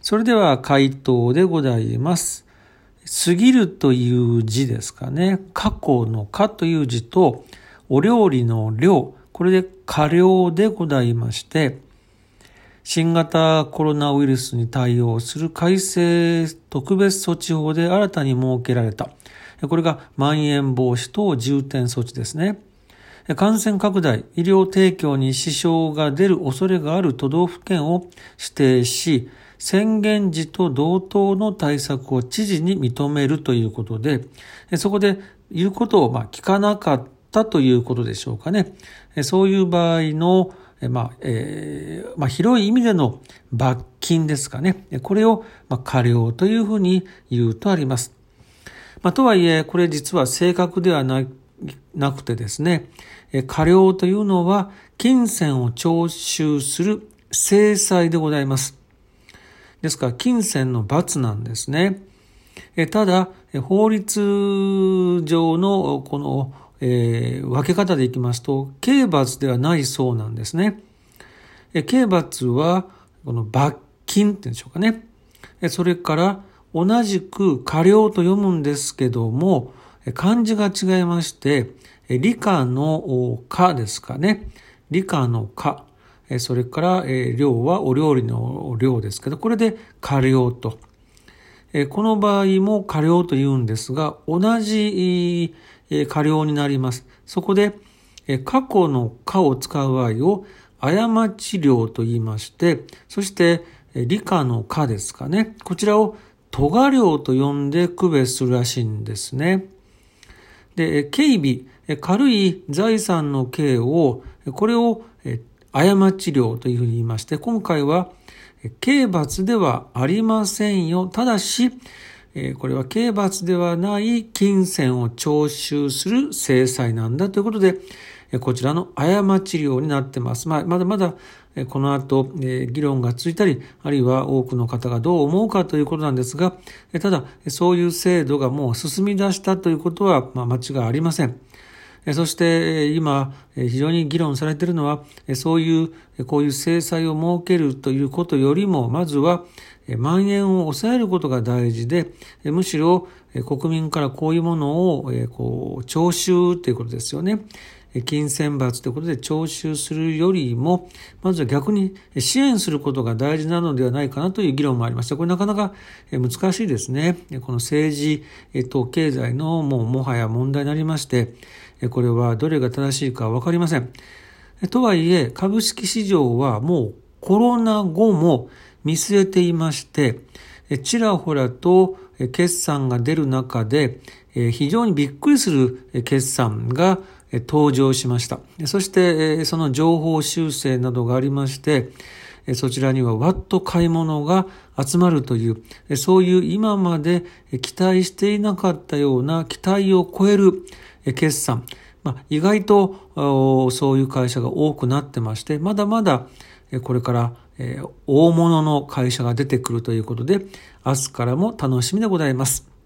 それでは回答でございます。過ぎるという字ですかね。過去の過という字と、お料理の料、これで過料でございまして、新型コロナウイルスに対応する改正特別措置法で新たに設けられた。これがまん延防止等重点措置ですね。感染拡大、医療提供に支障が出る恐れがある都道府県を指定し、宣言時と同等の対策を知事に認めるということで、そこで言うことを聞かなかったということでしょうかね。そういう場合の広い意味での罰金ですかね。これを過料というふうに言うとあります。とはいえ、これ実は正確ではなくてですね、過料というのは金銭を徴収する制裁でございます。ですから金銭の罰なんですね。ただ、法律上のこの、分け方でいきますと、刑罰ではないそうなんですね。刑罰はこの罰金っていうんでしょうかね。それから同じく過料と読むんですけども、漢字が違いまして、理科の科ですかね。理科の科。それから、料はお料理の料ですけど、これで過料と。この場合も過料と言うんですが、同じ過料になります。そこで、過去の過を使う場合を過ち料と言いまして、そして理科の科ですかね。こちらを咎料と呼んで区別するらしいんですね。で、軽微、軽い財産の刑を、これを過ち料というふうに言いまして、今回は刑罰ではありませんよ。ただし、これは刑罰ではない金銭を徴収する制裁なんだということで、こちらの過ち料になってます。まだまだこの後、議論が続いたり、あるいは多くの方がどう思うかということなんですが、ただそういう制度がもう進み出したということは間違いありません。そして今非常に議論されているのは、こういう制裁を設けるということよりも、まずは蔓延を抑えることが大事で、むしろ国民からこういうものを徴収ということですよね。金銭罰ということで徴収するよりも、まずは逆に支援することが大事なのではないかなという議論もありました。これなかなか難しいですね。この政治と経済のもはや問題になりまして、これはどれが正しいかわかりません。とはいえ、株式市場はもうコロナ後も見据えていまして、ちらほらと決算が出る中で、非常にびっくりする決算が登場しました。そしてその情報修正などがありまして、そちらにはわっと買い物が集まるという、そういう今まで期待していなかったような期待を超える決算、意外とそういう会社が多くなってまして、まだまだこれから大物の会社が出てくるということで、明日からも楽しみでございます。